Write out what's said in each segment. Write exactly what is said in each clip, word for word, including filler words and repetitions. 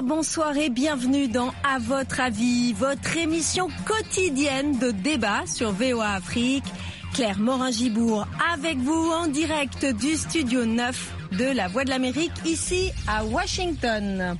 bonsoir et bienvenue dans À votre avis, votre émission quotidienne de débat sur V O A Afrique. Claire Morin-Gibourg avec vous en direct du studio neuf de la Voix de l'Amérique ici à Washington.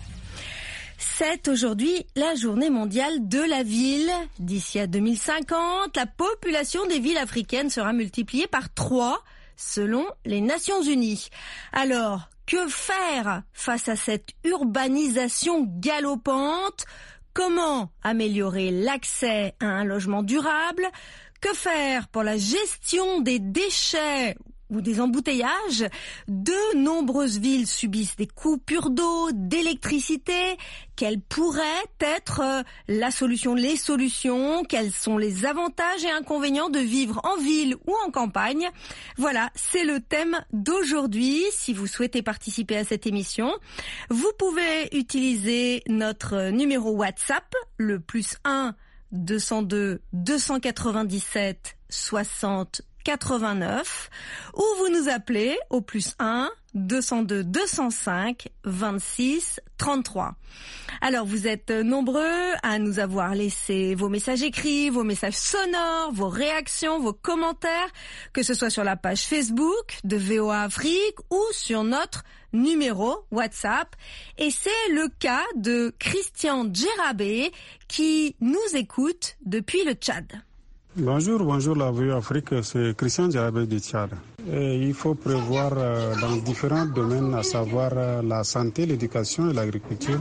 C'est aujourd'hui la journée mondiale de la ville. D'ici à deux mille cinquante, la population des villes africaines sera multipliée par trois selon les Nations Unies. Alors, que faire face à cette urbanisation galopante? Comment améliorer l'accès à un logement durable? Que faire pour la gestion des déchets ou des embouteillages? De nombreuses villes subissent des coupures d'eau, d'électricité. Quelle pourrait être la solution, les solutions? Quels sont les avantages et inconvénients de vivre en ville ou en campagne? Voilà, c'est le thème d'aujourd'hui. Si vous souhaitez participer à cette émission, vous pouvez utiliser notre numéro WhatsApp, le plus un deux cent deux deux cent quatre-vingt-dix-sept soixante quatre-vingt-neuf, ou vous nous appelez au plus un deux cent deux deux cent cinq vingt-six trente-trois. Alors vous êtes nombreux à nous avoir laissé vos messages écrits, vos messages sonores, vos réactions, vos commentaires, que ce soit sur la page Facebook de V O A Afrique ou sur notre numéro WhatsApp. Et c'est le cas de Christian Djerabé qui nous écoute depuis le Tchad. Bonjour, bonjour la V O A Afrique, c'est Christian Djerabé du Tchad. Et il faut prévoir euh, dans différents domaines, à savoir euh, la santé, l'éducation et l'agriculture,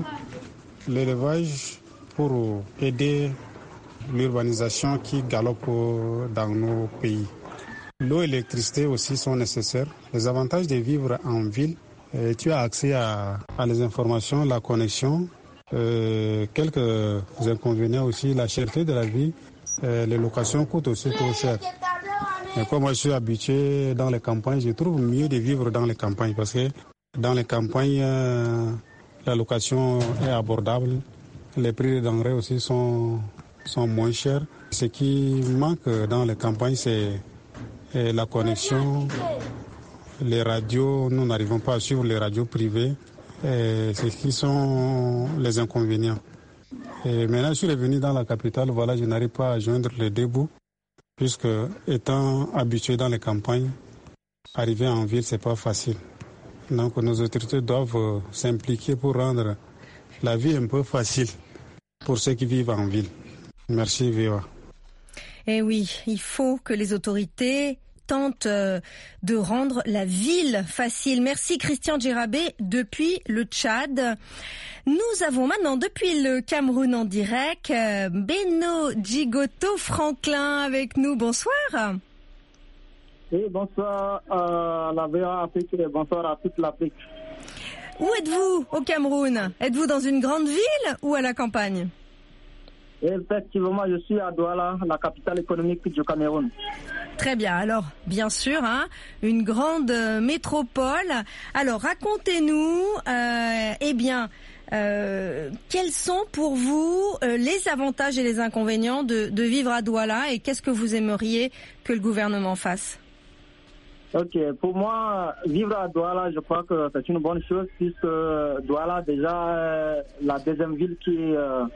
l'élevage pour aider l'urbanisation qui galope dans nos pays. L'eau et l'électricité aussi sont nécessaires. Les avantages de vivre en ville, euh, tu as accès à, à les informations, la connexion, euh, quelques inconvénients aussi, la cherté de la vie. Euh, les locations coûtent aussi trop cher. Et comme moi je suis habitué dans les campagnes, je trouve mieux de vivre dans les campagnes parce que dans les campagnes, euh, la location est abordable. Les prix des denrées aussi sont, sont moins chers. Ce qui manque dans les campagnes, c'est euh, la connexion. Les radios, nous n'arrivons pas à suivre les radios privées. Et ce qui sont les inconvénients. Et maintenant, je suis revenu dans la capitale, voilà, je n'arrive pas à joindre les deux bouts, puisque étant habitué dans les campagnes, arriver en ville, c'est pas facile. Donc, nos autorités doivent s'impliquer pour rendre la vie un peu facile pour ceux qui vivent en ville. Merci, V O A. Eh oui, il faut que les autorités tente de rendre la ville facile. Merci Christian Djerabé depuis le Tchad. Nous avons maintenant depuis le Cameroun en direct Beno Djigoto Franklin avec nous. Bonsoir. Oui, bonsoir à la V O A Afrique et bonsoir à toute l'Afrique. Où êtes-vous au Cameroun? Êtes-vous dans une grande ville ou à la campagne? Effectivement, je suis à Douala, la capitale économique du Cameroun. Très bien. Alors, bien sûr, hein, une grande métropole. Alors, racontez-nous, euh, eh bien, euh, quels sont pour vous euh, les avantages et les inconvénients de, de vivre à Douala et qu'est-ce que vous aimeriez que le gouvernement fasse? Ok, pour moi, vivre à Douala, je crois que c'est une bonne chose puisque Douala, déjà, euh, la deuxième ville qui euh,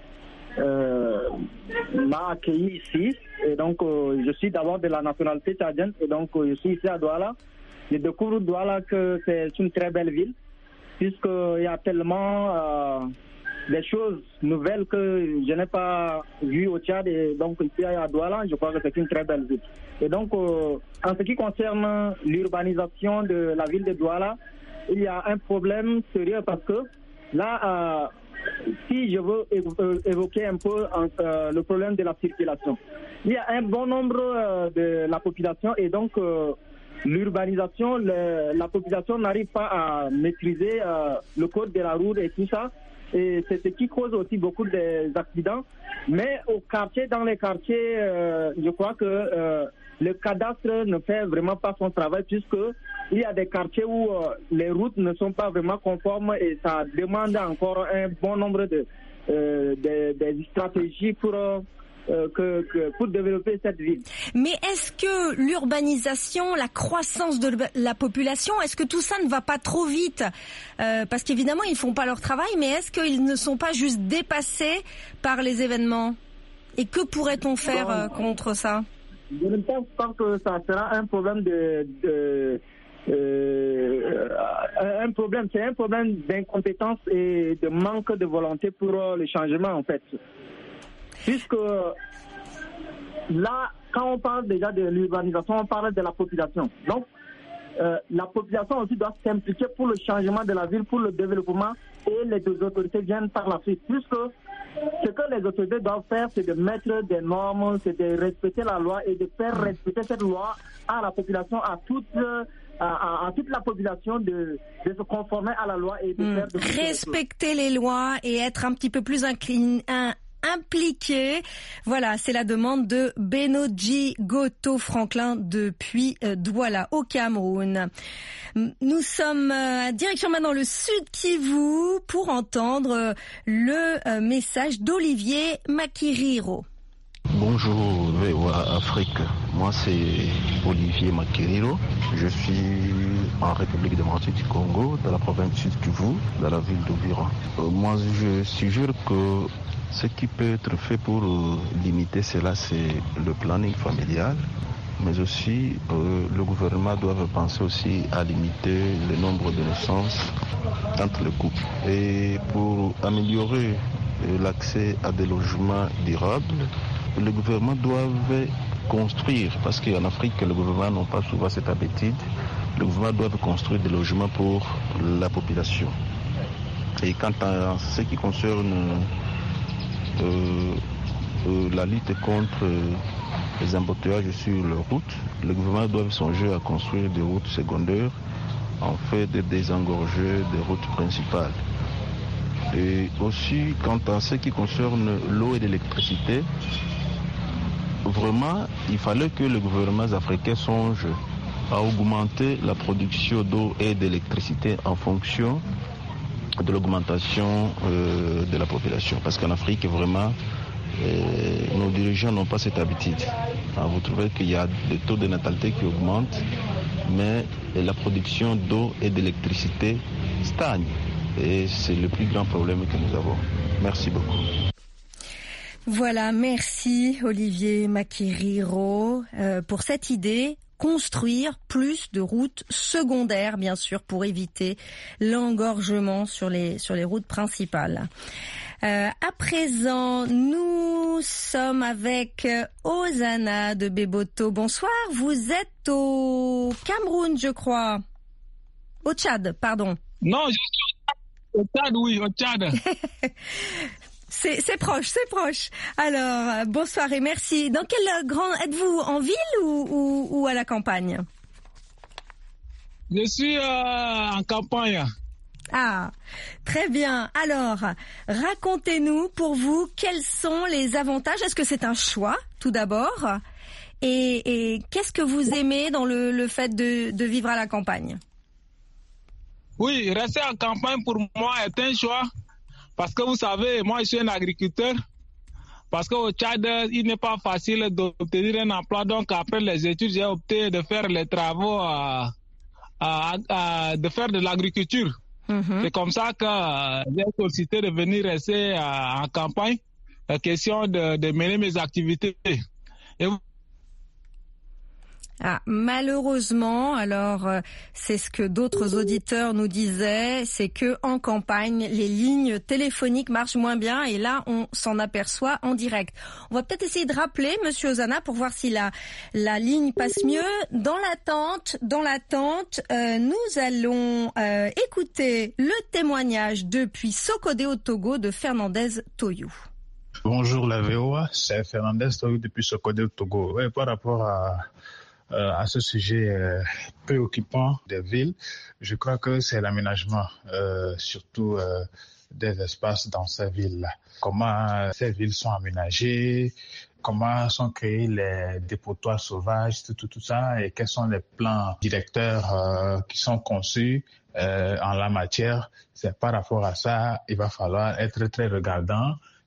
Euh, m'a accueilli ici et donc euh, je suis d'abord de la nationalité tchadienne et donc euh, je suis ici à Douala. Je découvre Douala que c'est une très belle ville puisqu'il y a tellement euh, des choses nouvelles que je n'ai pas vues au Tchad et donc ici à Douala je crois que c'est une très belle ville. Et donc euh, en ce qui concerne l'urbanisation de la ville de Douala, il y a un problème sérieux parce que là euh, si je veux évoquer un peu euh, le problème de la circulation. Il y a un bon nombre euh, de la population et donc euh, l'urbanisation, le, la population n'arrive pas à maîtriser euh, le code de la route et tout ça. Et c'est ce qui cause aussi beaucoup d'accidents. Mais au quartier, dans les quartiers, euh, je crois que euh, le cadastre ne fait vraiment pas son travail puisque il y a des quartiers où euh, les routes ne sont pas vraiment conformes et ça demande encore un bon nombre de, euh, de, de stratégies pour euh, euh, que, que pour développer cette ville. Mais est-ce que l'urbanisation, la croissance de la population, est-ce que tout ça ne va pas trop vite? euh, Parce qu'évidemment, ils font pas leur travail, mais est-ce qu'ils ne sont pas juste dépassés par les événements? Et que pourrait-on faire bon, euh, contre ça? Je ne pense pas que ça sera un problème de... de Euh, un problème, c'est un problème d'incompétence et de manque de volonté pour le changement en fait. Puisque là, quand on parle déjà de l'urbanisation, on parle de la population. Donc, euh, la population aussi doit s'impliquer pour le changement de la ville, pour le développement, et les deux autorités viennent par la suite. Puisque ce que les autorités doivent faire, c'est de mettre des normes, c'est de respecter la loi et de faire respecter cette loi à la population, à toute, à, à, à toute la population de, de se conformer à la loi et de mmh. faire... De respecter les lois et être un petit peu plus inclin, un, impliqué. Voilà, c'est la demande de Benoji Goto Franklin depuis euh, Douala au Cameroun. Nous sommes euh, direction maintenant le Sud Kivu pour entendre euh, le euh, message d'Olivier Makiriro. Bonjour V O A Afrique, moi c'est Olivier Makiriro, je suis en République démocratique du Congo, dans la province du Sud Kivu, dans la ville d'Uvira. Euh, moi je suggère que ce qui peut être fait pour euh, limiter cela, c'est le planning familial, mais aussi euh, le gouvernement doit penser aussi à limiter le nombre de naissances entre les couples. Et pour améliorer euh, l'accès à des logements durables, le gouvernement doit construire, parce qu'en Afrique, le gouvernement n'a pas souvent cette habitude, le gouvernement doit construire des logements pour la population. Et quant à ce qui concerne Euh, euh, la lutte contre euh, les embouteillages sur les routes, le gouvernement doit songer à construire des routes secondaires en fait de désengorger des routes principales. Et aussi, quant à ce qui concerne l'eau et l'électricité, vraiment, il fallait que les gouvernements africains songent à augmenter la production d'eau et d'électricité en fonction de l'augmentation euh, de la population. Parce qu'en Afrique, vraiment, euh, nos dirigeants n'ont pas cette habitude. Alors, vous trouvez qu'il y a des taux de natalité qui augmentent, mais la production d'eau et d'électricité stagne. Et c'est le plus grand problème que nous avons. Merci beaucoup. Voilà, merci Olivier Makiriro euh, pour cette idée. Construire plus de routes secondaires, bien sûr, pour éviter l'engorgement sur les sur les routes principales. Euh, à présent, nous sommes avec Ozana de Beboto. Bonsoir, vous êtes au Cameroun, je crois. Au Tchad, pardon. Non, je suis au Tchad, oui, au Tchad. C'est, c'est proche, c'est proche. Alors, bonsoir et merci. Dans quelle grande êtes-vous, en ville ou, ou, ou à la campagne? Je suis euh, en campagne. Ah, très bien. Alors, racontez-nous pour vous quels sont les avantages. Est-ce que c'est un choix, tout d'abord? Et, et qu'est-ce que vous aimez dans le, le fait de, de vivre à la campagne? Oui, rester en campagne pour moi est un choix. Parce que vous savez, moi je suis un agriculteur, parce qu'au Tchad, il n'est pas facile d'obtenir un emploi. Donc après les études, j'ai opté de faire les travaux, à, à, à, de faire de l'agriculture. Mm-hmm. C'est comme ça que euh, j'ai sollicité de venir rester euh, en campagne, la question de, de mener mes activités. Et vous... Ah, malheureusement, alors euh, c'est ce que d'autres auditeurs nous disaient, c'est que en campagne, les lignes téléphoniques marchent moins bien et là, on s'en aperçoit en direct. On va peut-être essayer de rappeler Monsieur Ozana pour voir si la la ligne passe mieux. Dans l'attente, dans l'attente, euh, nous allons euh, écouter le témoignage depuis Sokodé au Togo de Fernandez Toyou. Bonjour la V O A, c'est Fernandez Toyou depuis Sokodé au Togo. Ouais, par rapport à Euh, à ce sujet euh, préoccupant des villes, je crois que c'est l'aménagement, euh, surtout euh, des espaces dans ces villes-là. Comment ces villes sont aménagées, comment sont créés les dépotoirs sauvages, tout, tout, tout ça, et quels sont les plans directeurs euh, qui sont conçus euh, en la matière. C'est par rapport à ça, il va falloir être très regardant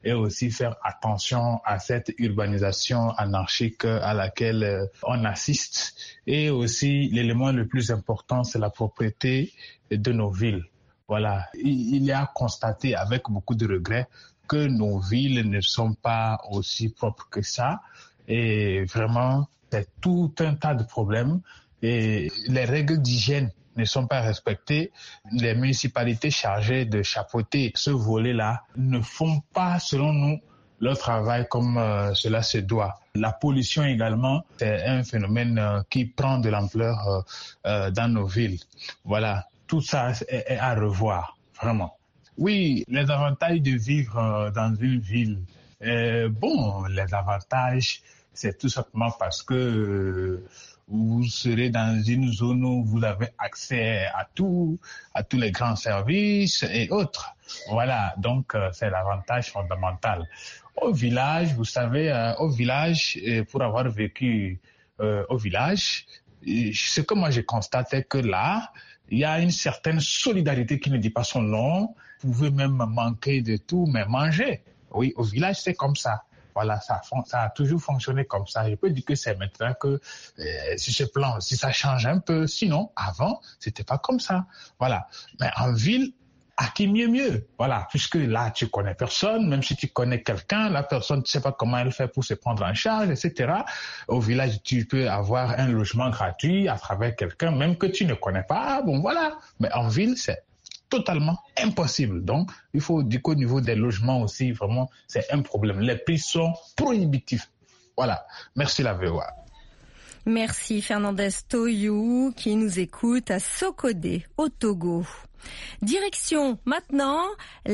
et aussi faire attention à cette urbanisation anarchique à laquelle on assiste. Et aussi, l'élément le plus important, c'est la propriété de nos villes. Voilà, il y a constaté avec beaucoup de regrets que nos villes ne sont pas aussi propres que ça. Et vraiment, c'est tout un tas de problèmes. Et les règles d'hygiène ne sont pas respectées. Les municipalités chargées de chapeauter ce volet-là ne font pas, selon nous, leur travail comme euh, cela se doit. La pollution également, c'est un phénomène euh, qui prend de l'ampleur euh, euh, dans nos villes. Voilà, tout ça est, est à revoir, vraiment. Oui, les avantages de vivre euh, dans une ville. Euh, bon, les avantages, c'est tout simplement parce que euh, vous serez dans une zone où vous avez accès à tout, à tous les grands services et autres. Voilà, donc euh, c'est l'avantage fondamental. Au village, vous savez, euh, au village, euh, pour avoir vécu euh, au village, ce que moi je constatais que là, il y a une certaine solidarité qui ne dit pas son nom. Vous pouvez même manquer de tout, mais manger. Oui, au village, c'est comme ça. Voilà, ça, ça a toujours fonctionné comme ça. Je peux dire que c'est maintenant que, euh, si ce plan, si ça change un peu. Sinon, avant, c'était pas comme ça. Voilà. Mais en ville, à qui mieux mieux. Voilà. Puisque là, tu connais personne. Même si tu connais quelqu'un, la personne, tu sais pas comment elle fait pour se prendre en charge, et cetera. Au village, tu peux avoir un logement gratuit à travers quelqu'un, même que tu ne connais pas. Bon, voilà. Mais en ville, c'est totalement impossible. Donc, il faut dire qu'au niveau des logements aussi, vraiment, c'est un problème. Les prix sont prohibitifs. Voilà. Merci la V O A. Merci Fernandez Toyou qui nous écoute à Sokodé, au Togo. Direction maintenant,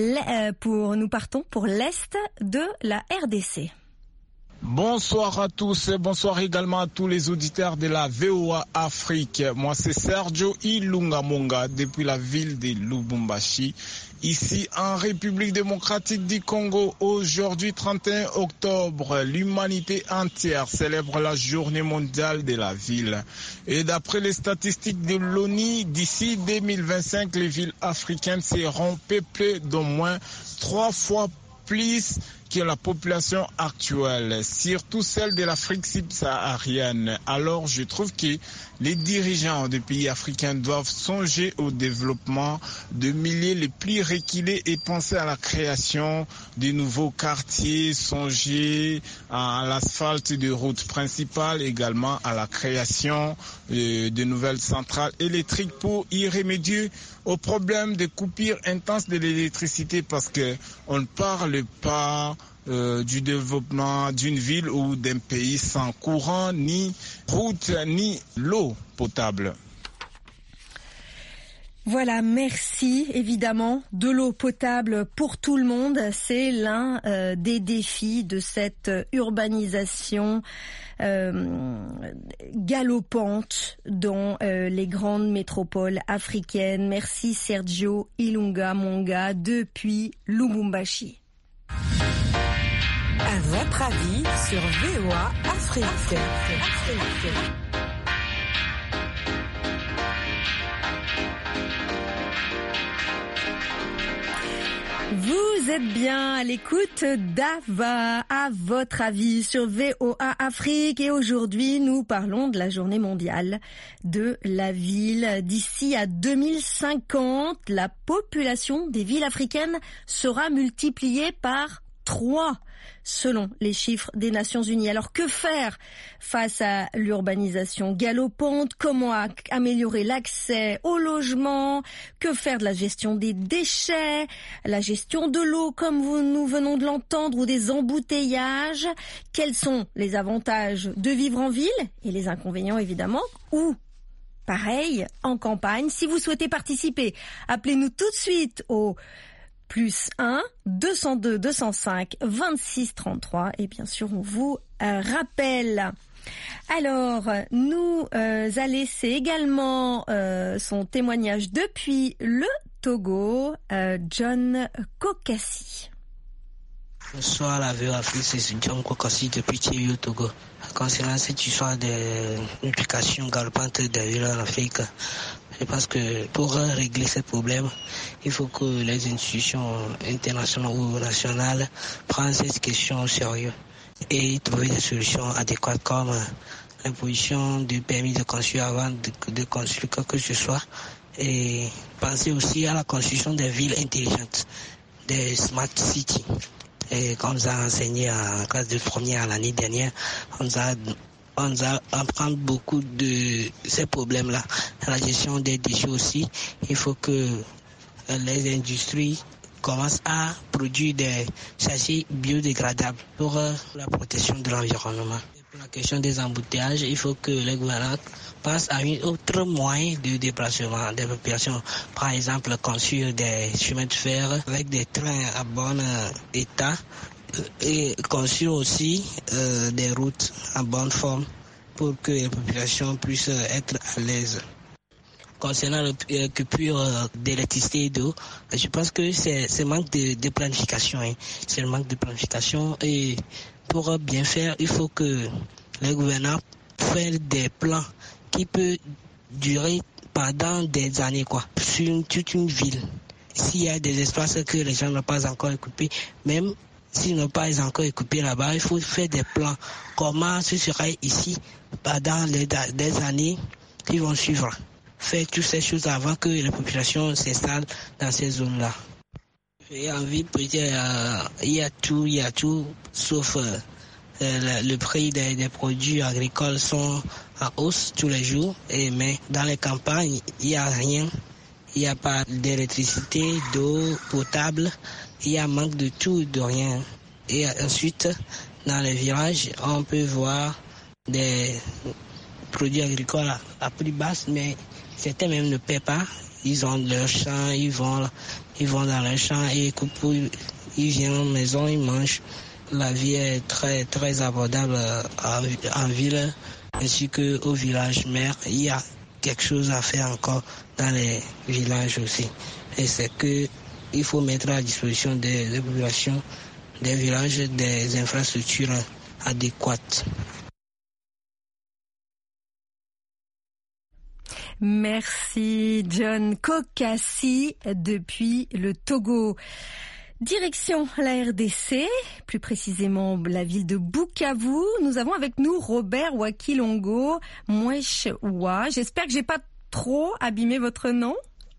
pour nous partons pour l'Est de la R D C. Bonsoir à tous et bonsoir également à tous les auditeurs de la V O A Afrique. Moi c'est Sergio Ilunga Monga depuis la ville de Lubumbashi, ici en République démocratique du Congo. Aujourd'hui trente et un octobre, l'humanité entière célèbre la journée mondiale de la ville. Et d'après les statistiques de l'ONU, d'ici deux mille vingt-cinq, les villes africaines seront peuplées d'au moins trois fois plus que la population actuelle, surtout celle de l'Afrique subsaharienne. Alors je trouve que les dirigeants des pays africains doivent songer au développement de milieux les plus reculés et penser à la création de nouveaux quartiers, songer à l'asphalte de routes principales, également à la création de nouvelles centrales électriques pour y remédier au problème de coupures intenses de l'électricité, parce que on ne parle pas Euh, du développement d'une ville ou d'un pays sans courant, ni route, ni l'eau potable. Voilà, merci. Évidemment, de l'eau potable pour tout le monde, c'est l'un euh, des défis de cette urbanisation euh, galopante dans euh, les grandes métropoles africaines. Merci Sergio Ilunga Monga depuis Lubumbashi. À votre avis sur V O A Afrique. Afrique. Vous êtes bien à l'écoute d'Ava, à votre avis sur V O A Afrique, et aujourd'hui nous parlons de la journée mondiale de la ville. D'ici à deux mille cinquante, la population des villes africaines sera multipliée par trois, selon les chiffres des Nations Unies. Alors que faire face à l'urbanisation galopante? Comment améliorer l'accès au logement? Que faire de la gestion des déchets, la gestion de l'eau comme nous venons de l'entendre, ou des embouteillages? Quels sont les avantages de vivre en ville et les inconvénients évidemment? Ou pareil en campagne? Si vous souhaitez participer, appelez-nous tout de suite au plus un, deux cent deux, deux cent cinq, vingt-six trente-trois, et bien sûr on vous euh, rappelle. Alors, nous euh, a laissé également euh, son témoignage depuis le Togo, euh, John Kokassi. Bonsoir la V O A Afrique, c'est John Kokassi depuis Thiéry au Togo. Concernant cette histoire de multiplication galopante des villes en Afrique, Je pense que pour régler ce problème, il faut que les institutions internationales ou nationales prennent cette question au sérieux et trouver des solutions adéquates comme l'imposition du permis de construire avant de, de construire quoi que ce soit, et penser aussi à la construction des villes intelligentes, des smart cities. Et comme on nous a enseigné en classe de première l'année dernière, on nous a, on nous a appris beaucoup de ces problèmes-là. La gestion des déchets aussi, il faut que les industries commencent à produire des sachets biodégradables pour la protection de l'environnement. Pour la question des embouteillages, il faut que les gouvernements pensent à un autre moyen de déplacement des populations. Par exemple, construire des chemins de fer avec des trains à bon état et construire aussi euh, des routes en bonne forme pour que les populations puissent être à l'aise. Concernant le coupure d'électricité et d'eau, je pense que c'est ce manque de, de planification. Hein. C'est le manque de planification et pour bien faire, il faut que les gouvernants fassent des plans qui peuvent durer pendant des années, quoi, sur une, toute une ville. S'il y a des espaces que les gens n'ont pas encore occupés, même s'ils n'ont pas encore occupés là-bas, il faut faire des plans. Comment ce sera ici pendant les, les années qui vont suivre. Faire toutes ces choses avant que les populations s'installent dans ces zones-là. Et en ville, peut-être, euh, il y a tout, il y a tout, sauf euh, le, le prix des, des produits agricoles sont en hausse tous les jours. Et, mais dans les campagnes, il n'y a rien. Il n'y a pas d'électricité, d'eau potable. Il y a manque de tout, de rien. Et ensuite, dans les villages, on peut voir des produits agricoles à, à prix basse, mais certains même ne paient pas. Ils ont leur champ, ils vont, ils vont dans leur champ et ils coupent, ils viennent à la maison, ils mangent. La vie est très, très abordable en, en ville ainsi qu'au village mère. Il y a quelque chose à faire encore dans les villages aussi. Et c'est que il faut mettre à disposition des, des populations, des villages, des infrastructures adéquates. Merci John Kokassi depuis le Togo. Direction la R D C, plus précisément la ville de Bukavu. Nous avons avec nous Robert Wakilongo Mweshwa. J'espère que j'ai pas trop abîmé votre nom.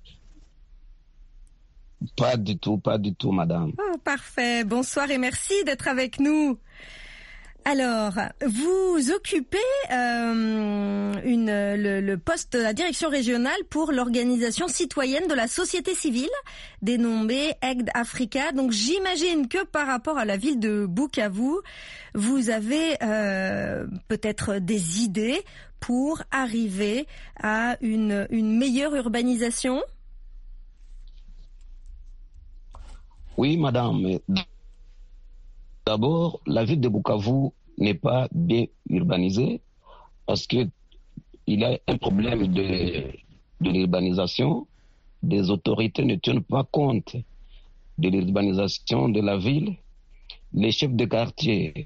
Pas du tout, pas du tout, madame. Oh, parfait. Bonsoir et merci d'être avec nous. Alors, vous occupez euh, une, le, le poste de la direction régionale pour l'organisation citoyenne de la société civile, dénommée A C D Africa. Donc, j'imagine que par rapport à la ville de Bukavu, vous avez euh, peut-être des idées pour arriver à une, une meilleure urbanisation ? Oui, madame. D'abord, la ville de Bukavu n'est pas bien urbanisée parce que il y a un problème de, de l'urbanisation. Des autorités ne tiennent pas compte de l'urbanisation de la ville. Les chefs de quartier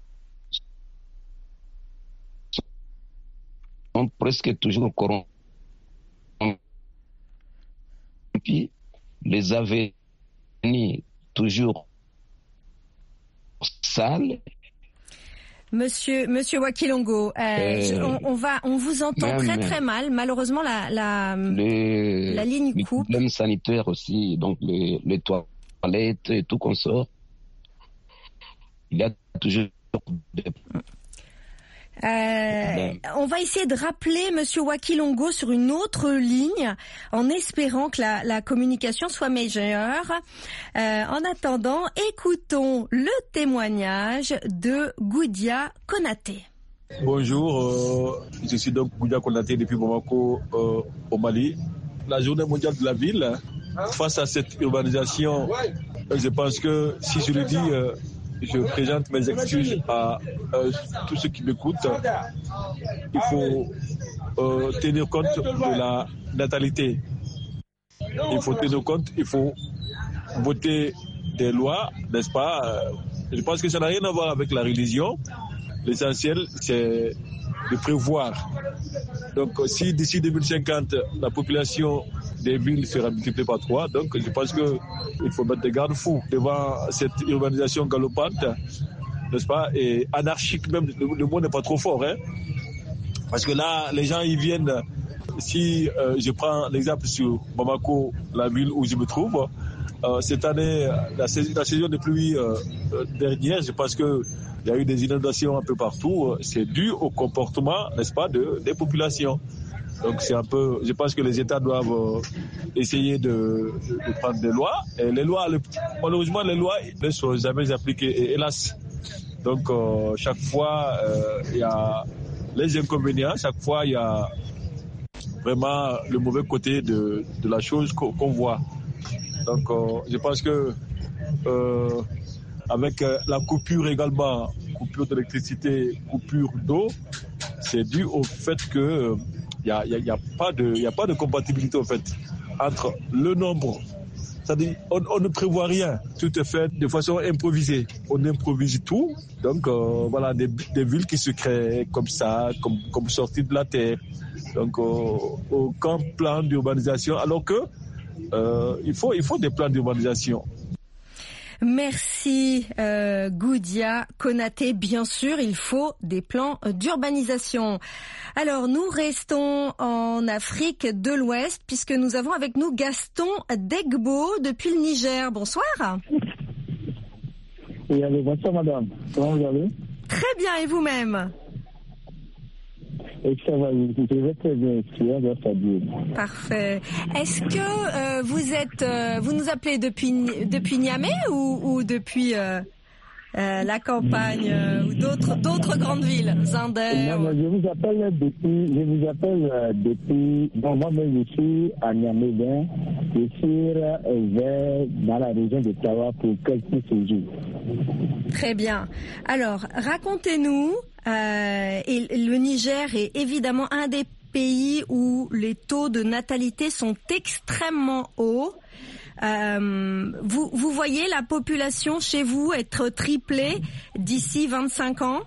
sont presque toujours corrompus. Les avenues toujours sales. Monsieur, Monsieur Wakilongo, euh, euh, on, on va, on vous entend même, très très mal. Malheureusement, la la, les, la ligne les coupe. Les problèmes sanitaires aussi, donc les, les toilettes et tout qu'on sort. Il y a toujours des Euh, on va essayer de rappeler Monsieur Wakilongo sur une autre ligne en espérant que la, la communication soit meilleure. Euh, en attendant, écoutons le témoignage de Goudia Konaté. Bonjour, euh, je suis donc Goudia Konaté depuis Bamako euh, au Mali. La journée mondiale de la ville, face à cette urbanisation, je pense que si je le dis... Euh, je présente mes excuses à euh, tous ceux qui m'écoutent. Il faut euh, tenir compte de la natalité. Il faut tenir compte, il faut voter des lois, n'est-ce pas? Je pense que ça n'a rien à voir avec la religion. L'essentiel, c'est de prévoir. Donc si d'ici deux mille cinquante, la population des villes sera multipliée par trois, donc je pense qu'il faut mettre des garde-fous devant cette urbanisation galopante, n'est-ce pas, et anarchique même, le mot n'est pas trop fort, hein, parce que là, les gens, ils viennent, si euh, je prends l'exemple sur Bamako, la ville où je me trouve, euh, cette année, la saison, la saison de pluie euh, dernière, je pense que il y a eu des inondations un peu partout, c'est dû au comportement, n'est-ce pas, de, des populations. Donc c'est un peu, je pense que les États doivent euh, essayer de, de, de prendre des lois. Et les lois, le, malheureusement, les lois ne sont jamais appliquées, et, hélas. Donc euh, chaque fois, euh, il y a les inconvénients, chaque fois, il y a vraiment le mauvais côté de, de la chose qu'on, qu'on voit. Donc euh, je pense que euh, avec euh, la coupure également, coupure d'électricité, coupure d'eau, c'est dû au fait que il euh, n'y a, y a, y a pas de, y a pas de compatibilité en fait entre le nombre. C'est-à-dire, on, on ne prévoit rien, tout est fait de façon improvisée. On improvise tout, donc euh, voilà, des, des villes qui se créent comme ça, comme, comme sorties de la terre, donc euh, aucun plan d'urbanisation, alors que euh, il faut, il faut des plans d'urbanisation. Merci euh, Goudia Konaté. Bien sûr, il faut des plans d'urbanisation. Alors, nous restons en Afrique de l'Ouest puisque nous avons avec nous Gaston Degbo depuis le Niger. Bonsoir. Oui, allez, bonsoir madame. Comment vous allez? Très bien, et vous-même? Et ça va, je vais très bien, ça dire. Parfait. Est-ce que euh, vous êtes, euh, vous nous appelez depuis depuis Niamey ou, ou depuis euh, euh, la campagne euh, ou d'autres d'autres grandes villes, Zinder? Non, non, je vous appelle depuis, je vous appelle euh, depuis. Bon, moi-même je suis à Niamey, bien. Je suis euh, vers dans la région de Tawa pour quelques séjours. Très bien. Alors, racontez-nous. Euh, et le Niger est évidemment un des pays où les taux de natalité sont extrêmement hauts. Euh, vous, vous voyez la population chez vous être triplée d'ici vingt-cinq ans?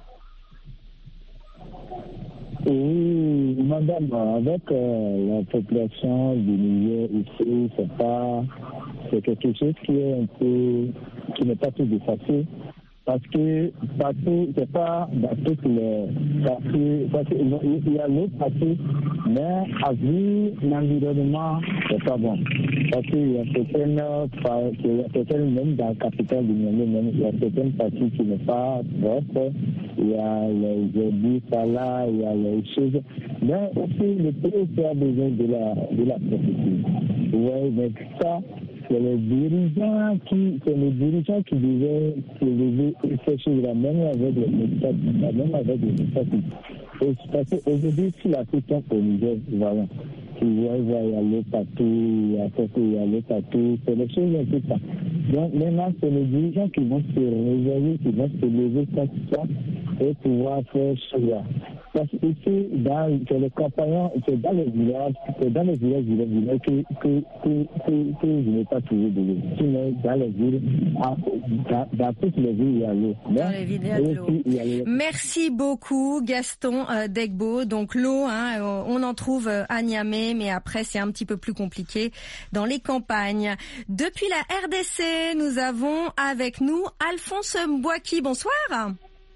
Oui, madame, avec euh, la population du Niger ici, c'est pas, c'est quelque chose qui est un peu, qui n'est pas tout de facile. Parce que partout, c'est pas dans toutes les parties, parce qu'il y a l'autre partie, mais à vue, l'environnement, c'est pas bon. Parce qu'il y a certaines, il y a certaines, même dans la capitale du Niamey, même, il y a certaines parties qui ne sont pas propres, il y a les ordures par là, il y a les choses. Mais aussi, le pays a besoin de la, de la protection. Oui, mais ça, c'est les dirigeants qui, c'est les dirigeants qui devaient se lever et ces choses-là, même avec les médecins, même avec les médecins. Parce qu'aujourd'hui, si la question au Niger, voilà, tu vois, il y a l'eau partout, il y a quelque, il y a l'eau partout, c'est les choses un peu ça. Donc maintenant, c'est les dirigeants qui vont se réveiller, qui vont se lever comme ça et pouvoir faire cela. Parce que ici, dans les campagnes, c'est dans les villages, c'est dans les villages, les villages que, que, que, que, que je n'ai pas trouvé de l'eau. Sinon, dans les villes, dans, dans toutes les villes, il y a l'eau. Dans les villes, il y a de l'eau. Merci beaucoup, Gaston euh, Degbo. Donc l'eau, hein, on en trouve à Niamey, mais après, c'est un petit peu plus compliqué dans les campagnes. Depuis la R D C, nous avons avec nous Alphonse Mbouaki. Bonsoir.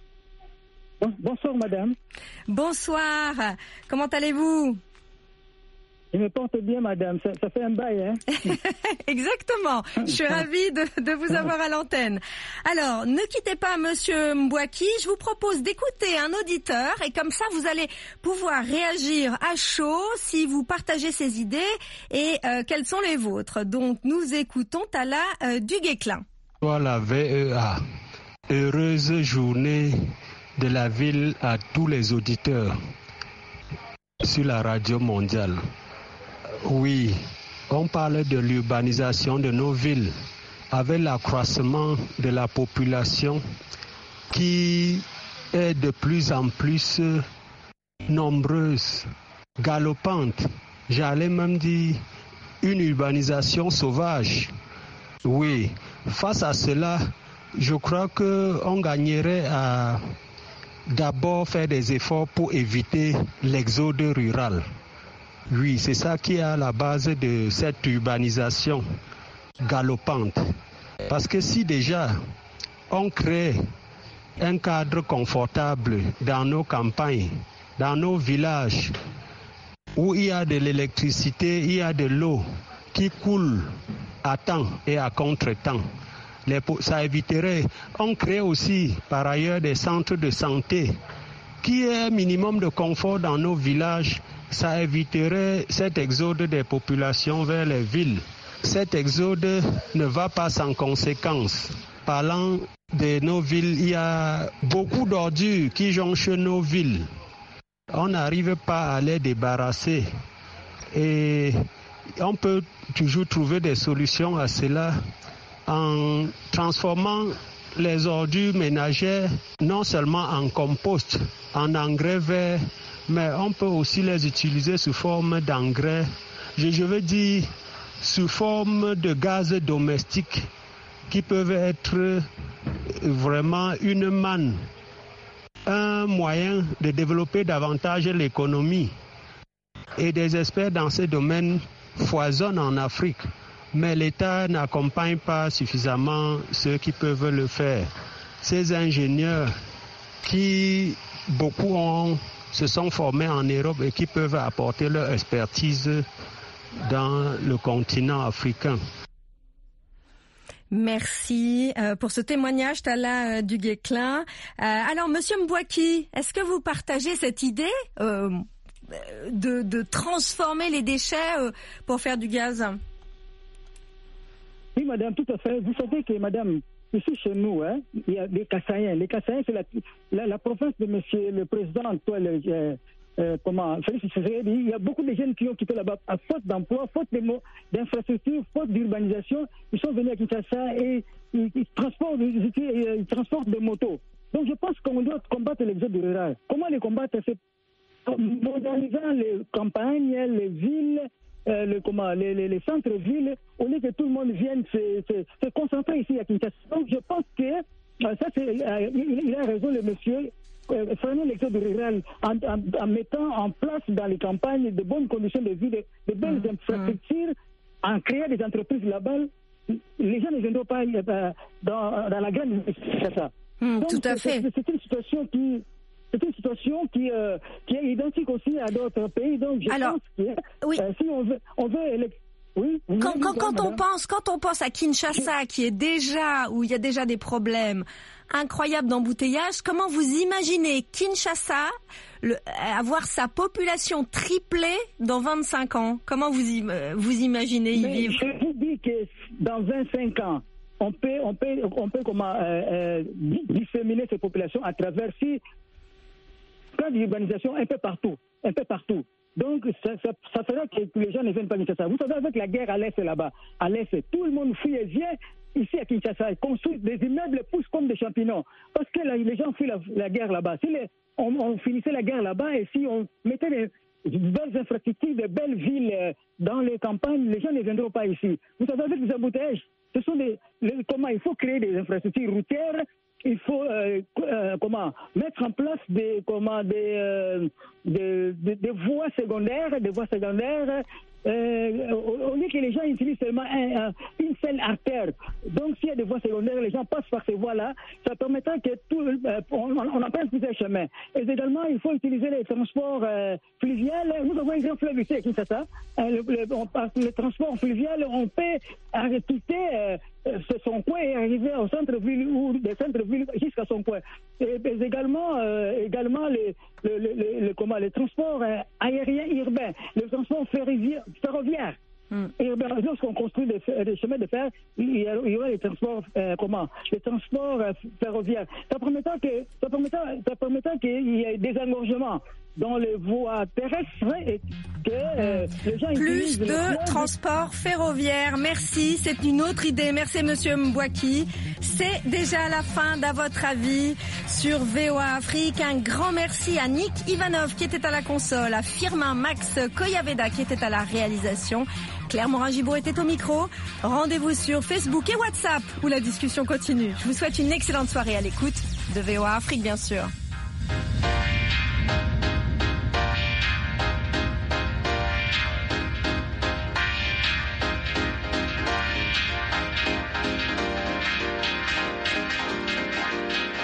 Bonsoir madame. Bonsoir. Comment allez-vous? Je me porte bien madame, ça, ça fait un bail hein. Exactement. Je suis ravie de, de vous avoir à l'antenne. Alors, ne quittez pas monsieur Mbouaki, je vous propose d'écouter un auditeur et comme ça vous allez pouvoir réagir à chaud si vous partagez ses idées et euh, quelles sont les vôtres. Donc nous écoutons Tala euh, Duguesclin. La V E A. Heureuse journée de la ville à tous les auditeurs sur la radio mondiale. Oui, on parle de l'urbanisation de nos villes avec l'accroissement de la population qui est de plus en plus nombreuse, galopante. J'allais même dire une urbanisation sauvage. Oui, face à cela, je crois qu'on gagnerait à d'abord faire des efforts pour éviter l'exode rural. Oui, c'est ça qui est à la base de cette urbanisation galopante. Parce que si déjà on crée un cadre confortable dans nos campagnes, dans nos villages, où il y a de l'électricité, il y a de l'eau qui coule à temps et à contre-temps, Les, ça éviterait, on crée aussi par ailleurs des centres de santé qui est un minimum de confort dans nos villages, ça éviterait cet exode des populations vers les villes. Cet exode ne va pas sans conséquence. Parlant de nos villes, il y a beaucoup d'ordures qui jonchent nos villes. On n'arrive pas à les débarrasser. Et on peut toujours trouver des solutions à cela en transformant les ordures ménagères non seulement en compost, en engrais verts, mais on peut aussi les utiliser sous forme d'engrais, je, je veux dire sous forme de gaz domestique qui peuvent être vraiment une manne, un moyen de développer davantage l'économie. Et des experts dans ce domaine foisonnent en Afrique, mais l'État n'accompagne pas suffisamment ceux qui peuvent le faire. Ces ingénieurs qui, beaucoup ont, se sont formés en Europe et qui peuvent apporter leur expertise dans le continent africain. Merci euh, pour ce témoignage, Talla euh, Duguesclin. Euh, alors, Monsieur Mbouaki, est-ce que vous partagez cette idée euh, de, de transformer les déchets euh, pour faire du gaz ? Oui, madame, tout à fait. Vous savez que, madame, ici chez nous, hein, il y a des Kassaïens. Les Kassaïens, c'est la, la, la province de monsieur le président Antoine, euh, euh, comment, Félix Tshisekedi. Il y a beaucoup de jeunes qui ont quitté là-bas à faute d'emploi, faute d'infrastructures, faute d'urbanisation. Ils sont venus à Kinshasa et ils, ils, transportent, ils, ils transportent des motos. Donc je pense qu'on doit combattre l'exode rural. Comment les combattre? C'est en modernisant les campagnes, les villes, Euh, le, comment, les, les, les centres-villes, au lieu que tout le monde vienne se, se, se concentrer ici à Kinshasa. Donc je pense que euh, ça, c'est, euh, il, il a raison le monsieur, euh, freiner l'exode rural en, en, en mettant en place dans les campagnes de bonnes conditions de vie, de, de belles mmh, infrastructures, mmh. en créant des entreprises là-bas. Les gens ne viendront pas euh, dans, dans la grande Kinshasa. Mmh, Donc, tout à fait. C'est, c'est une situation qui... C'est une situation qui, euh, qui est identique aussi à d'autres pays. Donc, je Alors, pense que oui. euh, si on veut, on veut oui, quand, quand, quand on pense, quand on pense à Kinshasa, qui est déjà, où il y a déjà des problèmes incroyables d'embouteillage, comment vous imaginez Kinshasa le, avoir sa population triplée dans vingt-cinq ans? Comment vous, vous imaginez y Mais vivre? Je vous dis que dans vingt-cinq ans, on peut, on peut, on peut comment, euh, euh, disséminer ces populations à travers si plan d'urbanisation un peu partout, un peu partout. Donc, ça, ça, ça fera que les gens ne viennent pas à Kinshasa. Vous savez, avec la guerre à l'Est là-bas, à l'Est, tout le monde fuit et vient ici à Kinshasa et construit des immeubles, poussent comme des champignons. Parce que là, les gens fuient la, la guerre là-bas. Si les, on, on finissait la guerre là-bas et si on mettait des, des belles infrastructures, des belles villes euh, dans les campagnes, les gens ne viendront pas ici. Vous savez, avec les embouteillages, ce sont des, les, comment il faut créer des infrastructures routières. Il faut euh, euh, comment mettre en place des comment des, euh, des, des, des voies secondaires, des voies secondaires. Euh, au, au lieu que les gens utilisent seulement un, un, une seule artère. Donc s'il y a des voies secondaires, les gens passent par ces voies-là, ça permettra que tout euh, on, on emprunte plusieurs chemins. Et également, il faut utiliser les transports euh, fluviaux. Nous avons un grand fleuve ici à Kinshasa. Euh, le, le, on, le transport fluvial, on peut quitter euh, son coin et arriver au centre-ville ou des centres-villes jusqu'à son coin. Et, et également, euh, également les, les, les, les, les, comment, les transports euh, aériens urbains, les transports ferroviaires. ferroviaire. Mm. Et ben, lorsqu'on construit des, des chemins de fer, il y, a, il y aura les transports, euh, comment, les transports euh, ferroviaires. Ça permettant que, ça permettant, ça permettant qu'il y ait des engorgements dans les voies terrestres et que euh, les gens plus de les transport ferroviaire. Merci, c'est une autre idée. Merci Monsieur Mbouaki. C'est déjà la fin d'À votre avis sur V O A Afrique. Un grand merci à Nick Ivanov qui était à la console, à Firmin Max Koyaveda qui était à la réalisation. Claire Morin-Gibault était au micro. Rendez-vous sur Facebook et WhatsApp où la discussion continue. Je vous souhaite une excellente soirée à l'écoute de V O A Afrique, bien sûr.